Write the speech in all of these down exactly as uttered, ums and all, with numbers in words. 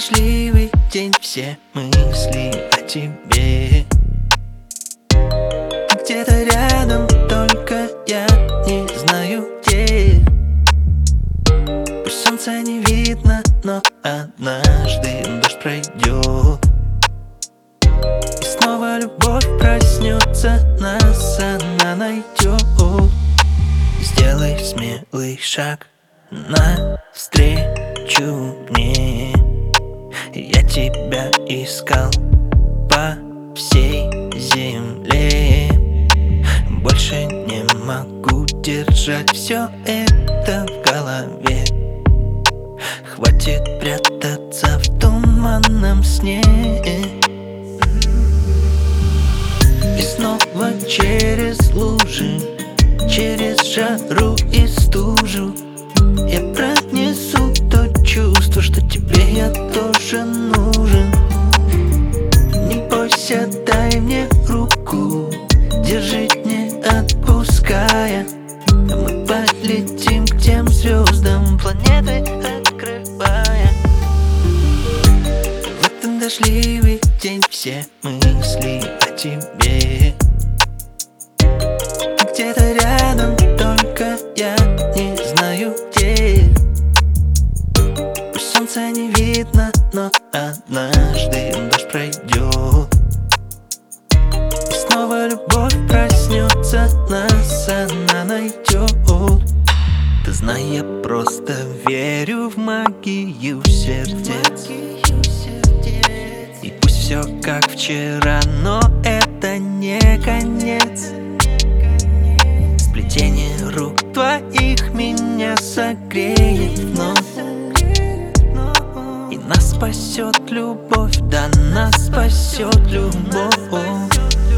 дождливый день, все мысли о тебе. Где-то рядом, только я не знаю где. Пусть солнца не видно, но однажды дождь пройдет, и снова любовь проснется, нас она найдет. Сделай смелый шаг навстречу мне. Я тебя искал по всей земле. Больше не могу держать все это в голове. Хватит прятаться в туманном сне. И снова через лужи, через жару и стужу я пронесу то чувство, что тебе я тоже нужен. Не бойся, дай мне руку, держи, не отпуская. Мы полетим к тем звездам, планеты открывая. В этот дождливый день все мысли о тебе. Где-то рядом, только я не знаю где. Пусть солнца не видно, но однажды дождь пройдет, и снова любовь проснется, нас она найдет. Ты знай, я просто верю в магию сердец. И пусть все как вчера, но это не конец. Сплетение рук твоих меня согреет вновь, и нас спасет любовь, да, нас спасет любовь.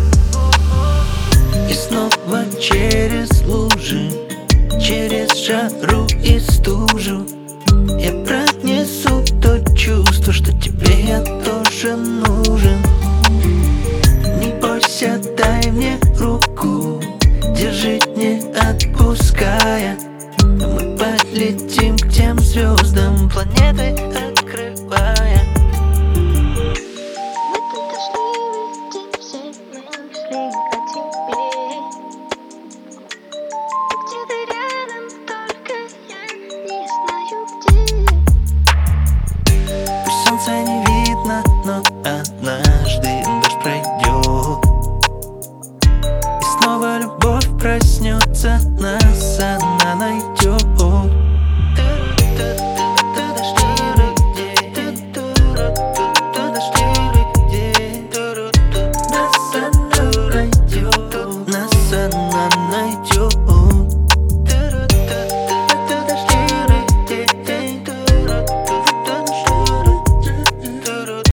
И снова через лужи, через жару и стужу я пронесу то чувство, что тебе я тоже нужен. Не бойся, дай мне руку, держи, не отпуская. Мы полетим к тем звездам, планеты открывая. Пусть солнца не видно, но однажды дождь пройдет, и снова любовь проснется, нас она найдет.